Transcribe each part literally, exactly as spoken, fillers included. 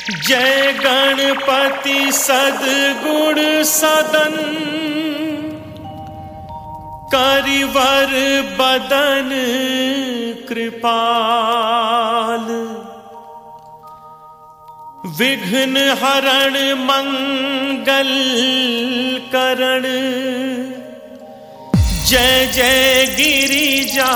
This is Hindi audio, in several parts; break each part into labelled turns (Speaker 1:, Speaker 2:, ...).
Speaker 1: जय गणपति सद्गुण सदन, करिवर बदन कृपाल। विघ्न हरण मंगल करण, जय जय गिरिजालाल।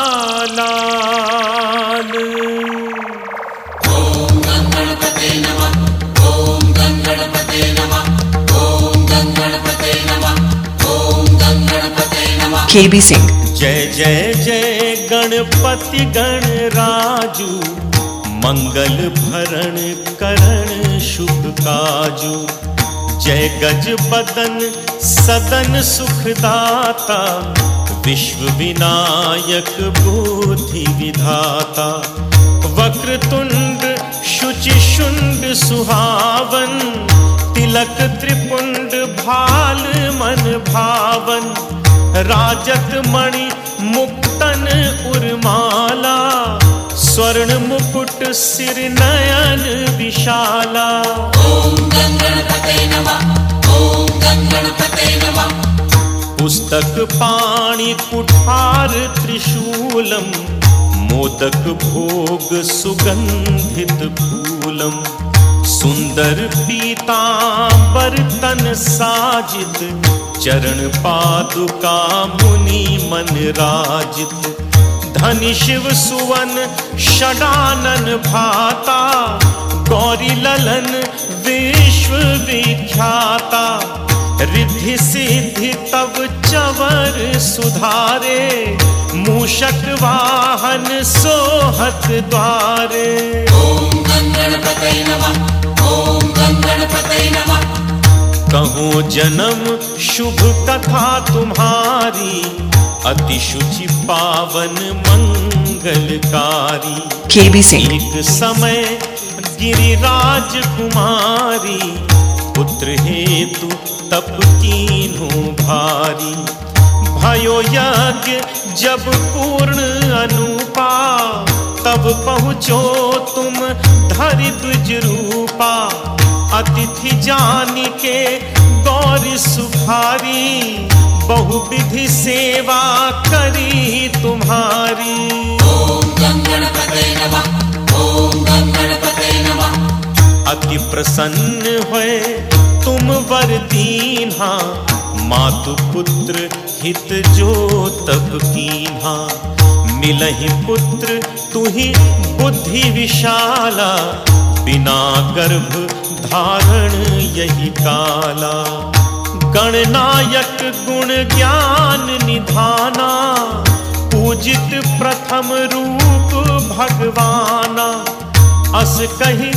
Speaker 2: ओम गणपते नमः, ओम गणपते नमः, ओम गणपते नमः, ओम गणपते नमः।
Speaker 3: केबी सिंह।
Speaker 1: जय जय जय गणपति गणराजू, मंगल भरण करण शुभ काजू। जय गज बदन सदन सुखदाता, विश्व विनायक बुद्धि विधाता। वक्रतुंड शुचि शुंड सुहावन, तिलक त्रिपुंड भाल मन भावन। राजत मणि मुक्तन उर्माला, स्वर्ण मुकुट सिर नयन विशाला।
Speaker 2: ओम गणपते नमः, ओम गणपते नमः।
Speaker 1: पुस्तक पाणि कुठार त्रिशूलम, मोदक भोग सुगंधित फूलम। सुंदर पीतांबर तन साजित, चरण पादुका मुनि मन राजित। धनि शिव सुवन षडानन भाता, गौरी ललन विश्व विख्याता। रिद्धि सिद्धि तव चवर सुधारे, मूषक वाहन सोहत द्वारे।
Speaker 2: ओम गणपते नमः, ओम गणपते नमः।
Speaker 1: कहूँ जन्म शुभ कथा तुम्हारी, अति शुचि पावन मंगलकारी।
Speaker 3: केबी सिंह।
Speaker 1: एक समय गिरिराज कुमारी, पुत्र हेतु तप कीन्हु भारी। भयो यज्ञ जब पूर्ण अनुपा, तब पहुँचो तुम धरि द्विज रूपा। अतिथि जानि के गौरी सुखारी, बहुविधि सेवा करी तुम्हारी।
Speaker 2: ओम गणपते नमः, ओम गणपते नमः।
Speaker 1: अति प्रसन्न हुए तुम वर दीन्हा, मातु पुत्र हित जो तब कीन्हा। मिलहि पुत्र तुहि बुद्धि विशाला, बिना गर्भ धारण यही काला। गणनायक गुण ज्ञान निधाना, पूजित प्रथम रूप भगवाना। अस कही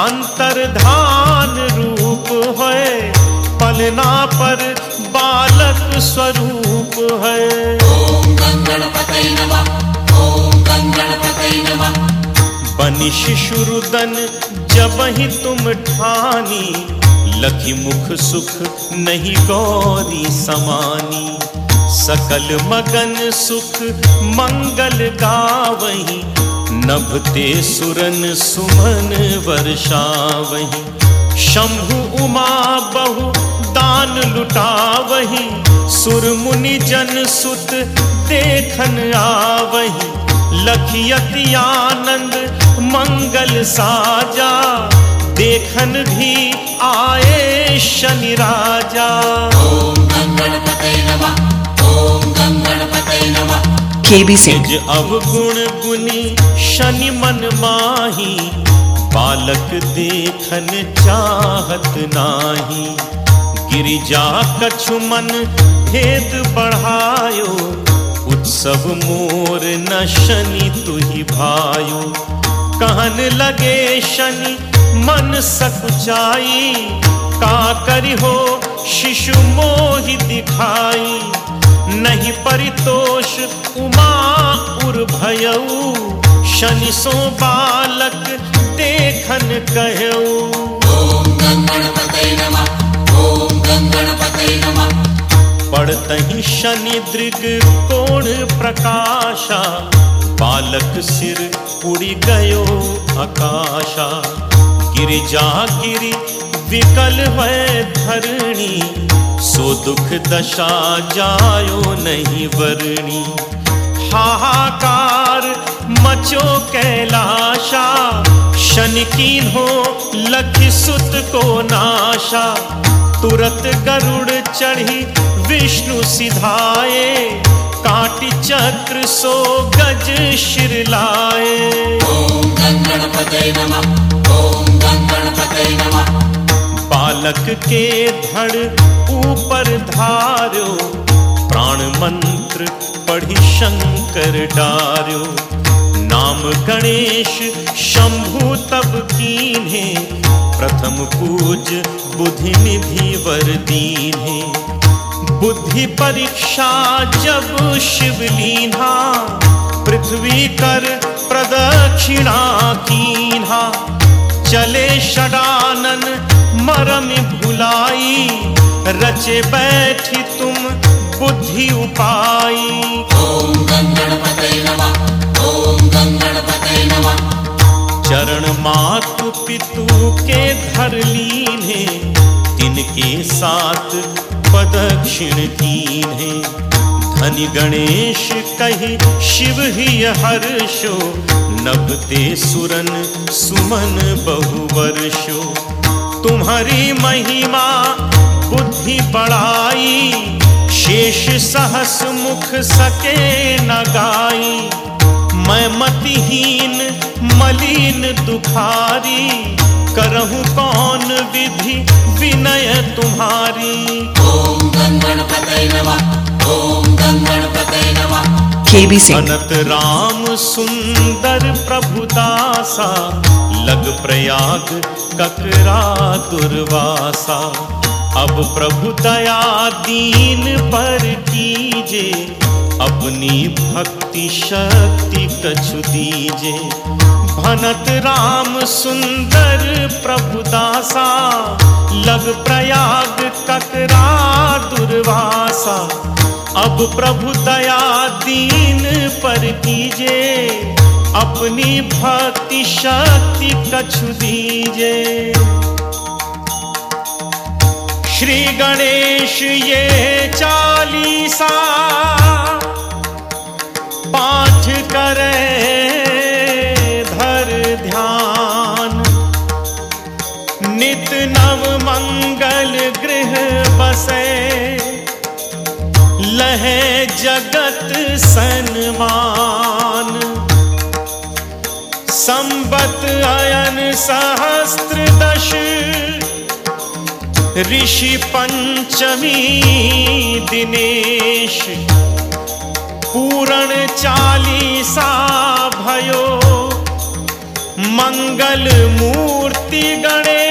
Speaker 1: अंतर्धान रूप है, पलना पर बालक स्वरूप है।
Speaker 2: ओम गणपते नमः, ओम गणपते नमः।
Speaker 1: बनि शिशुरुदन जबहि तुम ठानी, लखि मुख सुख नहीं गौरी समानी। सकल मगन सुख मंगल गावहीं, नभते सुरन सुमन वर्षावहीं। शंभु उमा बहु दान लुटावहीं, सुर मुनि जन सुत देखन आवहीं। लखियति आनंद मंगल साजा, देखन भी आए शनि राजा।
Speaker 2: ओम गणपते नमः, ओम गणपते नमः।
Speaker 3: केबी सिंह।
Speaker 1: निज अवगुण गुनी शनि मन माही, बालक देखन चाहत नाही। गिरिजा कछु मन भेद बढ़ायो, उत्सव मोर न शनि तुहि भायो। कहन लगे शनि मन सकुचाई, का करि हो शिशु मोहि दिखाई। नहीं परितोष उमा उर भयऊ, शनि सो बालक देखन कहऊ।
Speaker 2: ओम गणपते नमः, ओम गणपते नमः।
Speaker 1: पड़तहि शनि दृग कोण प्रकाशा, बालक सिर उड़ी गयो आकाशा। गिरिजागिरि विकल वै धरणी, सो दुख दशा जायो नहीं वरणी। हाहाकार मचो कैलाशा, शनि कीन्हो लखि सुत को नाशा। तुरत गरुड़ चढ़ी विष्णु सिधाए, काटि चक्र सो गज शिर लाए।
Speaker 2: ओम गं गणपतये नमः, ओम गं गणपतये नमः।
Speaker 1: बालक के धड़ ऊपर धार्यो, प्राण मंत्र पढ़ी शंकर डार्यो। नाम गणेश शंभु तब कीन्हे, प्रथम पूज बुद्धि निधि वर दीन्हे। बुद्धि परीक्षा जब शिव लीन्हा, पृथ्वी कर प्रदक्षिणा कीन्हा। चले षडानन मरम भुलाई, रचे बैठी तुम बुद्धि उपाई।
Speaker 2: ओम गं गणपतये नमः, ओम गं गणपतये नमः।
Speaker 1: चरण मातु पितु के धर लीन्हे, तिनके साथ प्रदक्षिण कीन्हे। धनि गणेश कहि शिव ही हर्षो, नभते सुरन सुमन बहुवर्षो। तुम्हारी महिमा बुद्धि बढ़ाई, शेष सहस मुख सके न गाई। मैं मतिहीन मलिन दुखारी, करहूँ कौन विधि विनय तुम्हारी।
Speaker 2: ओम गं गणपतये नमः, ओम गं गणपतये नमः।
Speaker 3: के बी सिंह।
Speaker 1: अनत राम सुंदर प्रभु दासा, लग प्रयाग ककरा दुर्वासा। अब प्रभु दया दीन पर कीजे, अपनी भक्ति शक्ति कछु दीजे। भनत राम सुंदर प्रभु दासा, लग प्रयाग ककरा दुर्वासा। अब प्रभु दया दीन पर कीजे, अपनी भक्ति शक्ति कछु दीजे। श्री गणेश ये चालीसा, पाठ करे धर ध्यान। नित नव मंगल गृह बसे, लहे जगत सन्मान। संबत अयन सहस्त्र दश, ऋषि पंचमी दिनेश। पूरण चालीसा भयो, मंगल मूर्ति गणेश।